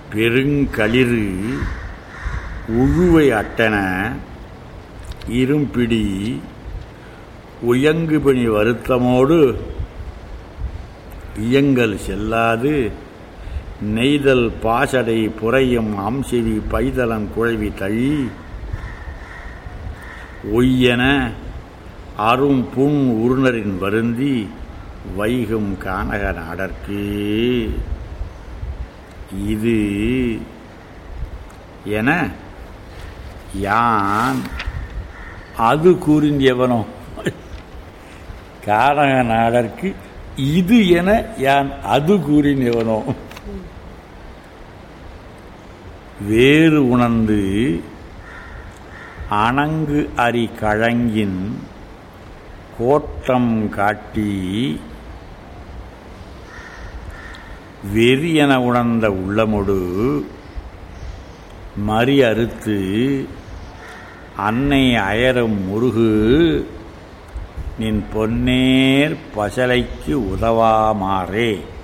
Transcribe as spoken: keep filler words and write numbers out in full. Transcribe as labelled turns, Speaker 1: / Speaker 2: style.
Speaker 1: பெருங்களிறு உழுவை அட்டன இரும்பிடி உயங்குபணி வருத்தமோடு இயங்கல் செல்லாது நெய்தல் பாசடை புரையும் அம்செவி பைதளம் குழவி தழி ஒய்யென அரும் புண் உருணரின் வருந்தி வைகும் கானக நாடற்கு இது என யான் அது கூறின் எவனோ கானக நாடற்கு இது என யான் அது கூறின் எவனோ வேறு உணர்ந்து அணங்கு அரி கழங்கின் கோட்டம் காட்டி வெறியென உணர்ந்த உள்ளமொடு மறி அறுத்து அன்னை அயரும் முருகு நின் பொன்னேர் பசலைக்கு உதவாமாறே